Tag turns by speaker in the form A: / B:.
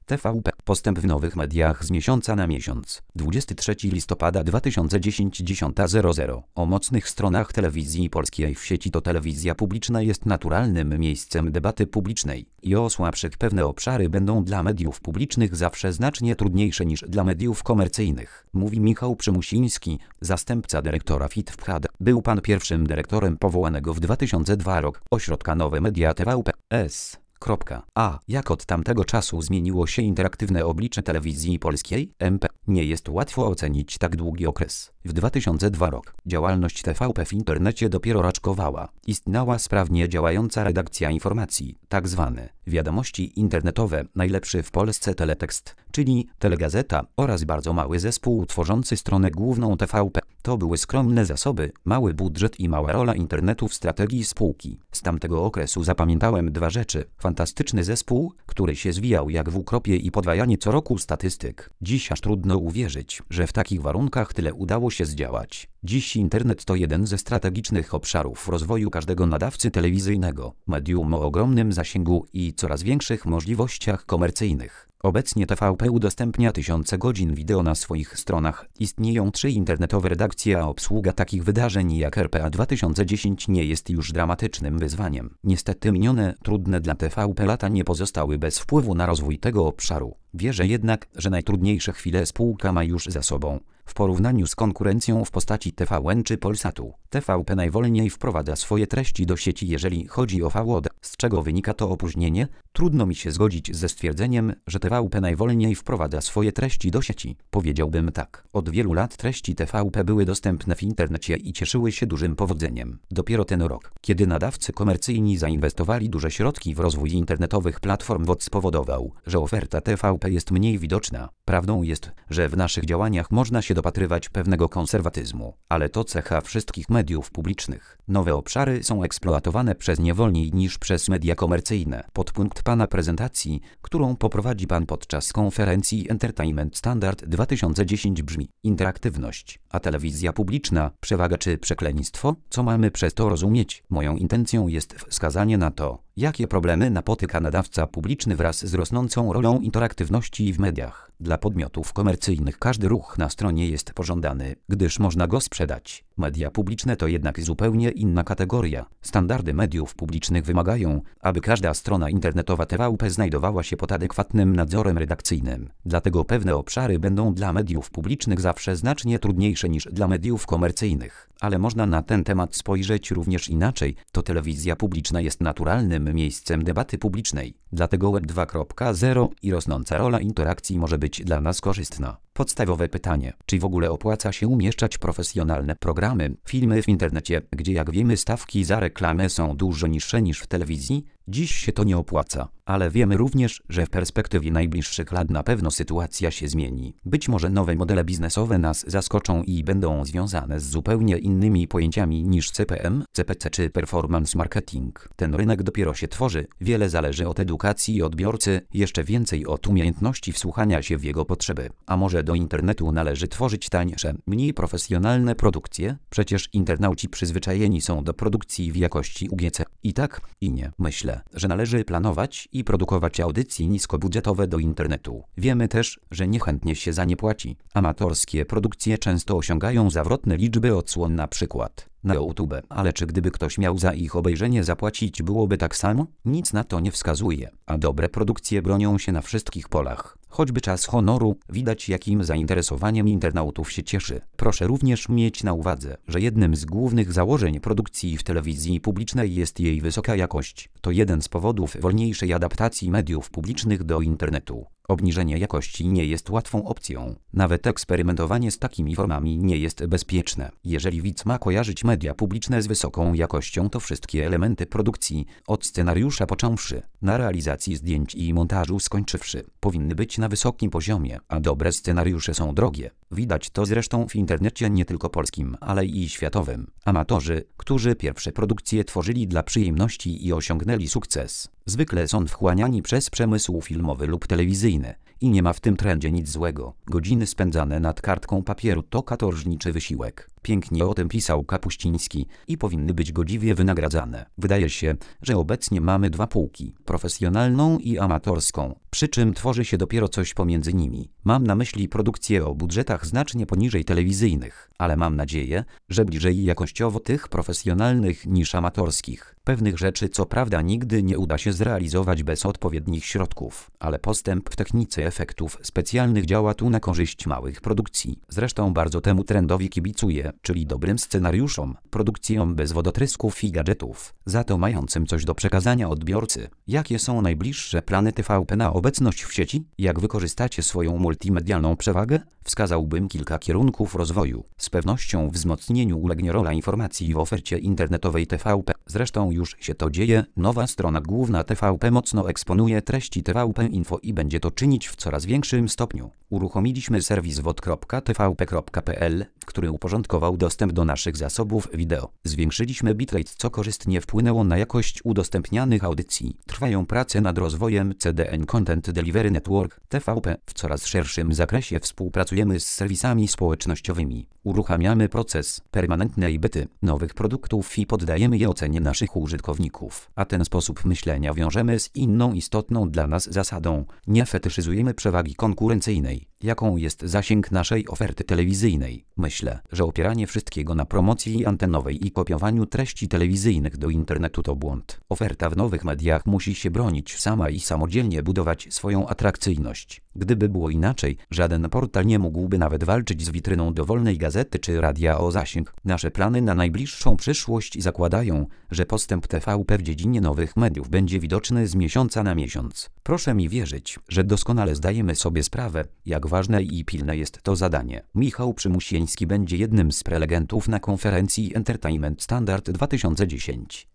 A: TVP. Postęp w nowych mediach z miesiąca na miesiąc. 23 listopada 2010 10:00. O mocnych stronach telewizji polskiej w sieci. To telewizja publiczna jest naturalnym miejscem debaty publicznej i o słabszych pewne obszary będą dla mediów publicznych zawsze znacznie trudniejsze niż dla mediów komercyjnych, mówi Michał Przymusiński, zastępca dyrektora FIT-FHAD. Był pan pierwszym dyrektorem powołanego w 2002 roku ośrodka Nowe Media TVP S. A jak od tamtego czasu zmieniło się interaktywne oblicze telewizji polskiej? MP. Nie jest łatwo ocenić tak długi okres. W 2002 roku działalność TVP w internecie dopiero raczkowała. Istniała sprawnie działająca redakcja informacji, tak zwane wiadomości internetowe, najlepszy w Polsce teletekst, czyli telegazeta oraz bardzo mały zespół tworzący stronę główną TVP. To były skromne zasoby, mały budżet i mała rola internetu w strategii spółki. Z tamtego okresu zapamiętałem dwa rzeczy. Fantastyczny zespół, który się zwijał jak w ukropie i podwajanie co roku statystyk. Dziś aż trudno uwierzyć, że w takich warunkach tyle udało się zdziałać. Dziś internet to jeden ze strategicznych obszarów rozwoju każdego nadawcy telewizyjnego, medium o ogromnym zasięgu i coraz większych możliwościach komercyjnych. Obecnie TVP udostępnia tysiące godzin wideo na swoich stronach. Istnieją 3 internetowe redakcje, a obsługa takich wydarzeń jak RPA 2010 nie jest już dramatycznym wyzwaniem. Niestety minione, trudne dla TVP lata nie pozostały bez wpływu na rozwój tego obszaru. Wierzę jednak, że najtrudniejsze chwile spółka ma już za sobą. W porównaniu z konkurencją w postaci TVN czy Polsatu, TVP najwolniej wprowadza swoje treści do sieci, jeżeli chodzi o VOD. Z czego wynika to opóźnienie? Trudno mi się zgodzić ze stwierdzeniem, że TVP najwolniej wprowadza swoje treści do sieci. Powiedziałbym tak. Od wielu lat treści TVP były dostępne w internecie i cieszyły się dużym powodzeniem. Dopiero ten rok, kiedy nadawcy komercyjni zainwestowali duże środki w rozwój internetowych platform VOD, spowodował, że oferta TVP jest mniej widoczna. Prawdą jest, że w naszych działaniach można się dopatrywać pewnego konserwatyzmu, ale to cecha wszystkich mediów publicznych. Nowe obszary są eksploatowane przez nie wolniej niż przez media komercyjne. Podpunkt pana prezentacji, którą poprowadzi pan podczas konferencji Entertainment Standard 2010 brzmi: interaktywność, a telewizja publiczna, przewaga czy przekleństwo? Co mamy przez to rozumieć? Moją intencją jest wskazanie na to, jakie problemy napotyka nadawca publiczny wraz z rosnącą rolą interaktywności w mediach. Dla podmiotów komercyjnych każdy ruch na stronie jest pożądany, gdyż można go sprzedać. Media publiczne to jednak zupełnie inna kategoria. Standardy mediów publicznych wymagają, aby każda strona internetowa TVP znajdowała się pod adekwatnym nadzorem redakcyjnym. Dlatego pewne obszary będą dla mediów publicznych zawsze znacznie trudniejsze niż dla mediów komercyjnych. Ale można na ten temat spojrzeć również inaczej. To telewizja publiczna jest naturalnym miejscem debaty publicznej. Dlatego Web 2.0 i rosnąca rola interakcji może być dla nas korzystna. Podstawowe pytanie: czy w ogóle opłaca się umieszczać profesjonalne programy, filmy w internecie, gdzie jak wiemy stawki za reklamę są dużo niższe niż w telewizji? Dziś się to nie opłaca, ale wiemy również, że w perspektywie najbliższych lat na pewno sytuacja się zmieni. Być może nowe modele biznesowe nas zaskoczą i będą związane z zupełnie innymi pojęciami niż CPM, CPC czy performance marketing. Ten rynek dopiero się tworzy, wiele zależy od edukacji odbiorcy, jeszcze więcej od umiejętności wsłuchania się w jego potrzeby. A może do internetu należy tworzyć tańsze, mniej profesjonalne produkcje? Przecież internauci przyzwyczajeni są do produkcji w jakości UGC. I tak, i nie. Myślę, że należy planować i produkować audycje niskobudżetowe do internetu. Wiemy też, że niechętnie się za nie płaci. Amatorskie produkcje często osiągają zawrotne liczby odsłon, na przykład na YouTube, ale czy gdyby ktoś miał za ich obejrzenie zapłacić, byłoby tak samo? Nic na to nie wskazuje, a dobre produkcje bronią się na wszystkich polach. Choćby Czas honoru, widać jakim zainteresowaniem internautów się cieszy. Proszę również mieć na uwadze, że jednym z głównych założeń produkcji w telewizji publicznej jest jej wysoka jakość. To jeden z powodów wolniejszej adaptacji mediów publicznych do internetu. Obniżenie jakości nie jest łatwą opcją. Nawet eksperymentowanie z takimi formami nie jest bezpieczne. Jeżeli widz ma kojarzyć media publiczne z wysoką jakością, to wszystkie elementy produkcji, od scenariusza począwszy, na realizacji zdjęć i montażu skończywszy, powinny być na wysokim poziomie, a dobre scenariusze są drogie. Widać to zresztą w internecie nie tylko polskim, ale i światowym. Amatorzy, którzy pierwsze produkcje tworzyli dla przyjemności i osiągnęli sukces, zwykle są wchłaniani przez przemysł filmowy lub telewizyjny. I nie ma w tym trendzie nic złego. Godziny spędzane nad kartką papieru to katorżniczy wysiłek. Pięknie o tym pisał Kapuściński i powinny być godziwie wynagradzane. Wydaje się, że obecnie mamy dwa półki, profesjonalną i amatorską, przy czym tworzy się dopiero coś pomiędzy nimi. Mam na myśli produkcje o budżetach znacznie poniżej telewizyjnych, ale mam nadzieję, że bliżej jakościowo tych profesjonalnych niż amatorskich. Pewnych rzeczy co prawda nigdy nie uda się zrealizować bez odpowiednich środków, ale postęp w technice efektów specjalnych działa tu na korzyść małych produkcji. Zresztą bardzo temu trendowi kibicuję, czyli dobrym scenariuszom, produkcjom bez wodotrysków i gadżetów, za to mającym coś do przekazania odbiorcy. Jakie są najbliższe plany TVP na obecność w sieci? Jak wykorzystacie swoją multimedialną przewagę? Wskazałbym kilka kierunków rozwoju. Z pewnością wzmocnieniu ulegnie rola informacji w ofercie internetowej TVP. Zresztą już się to dzieje. Nowa strona główna TVP mocno eksponuje treści TVP Info i będzie to czynić w coraz większym stopniu. Uruchomiliśmy serwis wod.tvp.pl, który uporządkował dostęp do naszych zasobów wideo. Zwiększyliśmy bitrate, co korzystnie wpłynęło na jakość udostępnianych audycji. Trwają prace nad rozwojem CDN Content Delivery Network TVP. W coraz szerszym zakresie współpracujemy z serwisami społecznościowymi. Uruchamiamy proces permanentnej bety nowych produktów i poddajemy je ocenie naszych użytkowników. A ten sposób myślenia wiążemy z inną istotną dla nas zasadą. Nie fetyszyzujemy przewagi konkurencyjnej, jaką jest zasięg naszej oferty telewizyjnej. Myślę, że opieranie wszystkiego na promocji antenowej i kopiowaniu treści telewizyjnych do internetu to błąd. Oferta w nowych mediach musi się bronić sama i samodzielnie budować swoją atrakcyjność. Gdyby było inaczej, żaden portal nie mógłby nawet walczyć z witryną dowolnej gazety czy radia o zasięg. Nasze plany na najbliższą przyszłość zakładają, że postęp TVP w dziedzinie nowych mediów będzie widoczny z miesiąca na miesiąc. Proszę mi wierzyć, że doskonale zdajemy sobie sprawę, jak ważne i pilne jest to zadanie. Michał Przymusieński będzie jednym z prelegentów na konferencji Entertainment Standard 2010.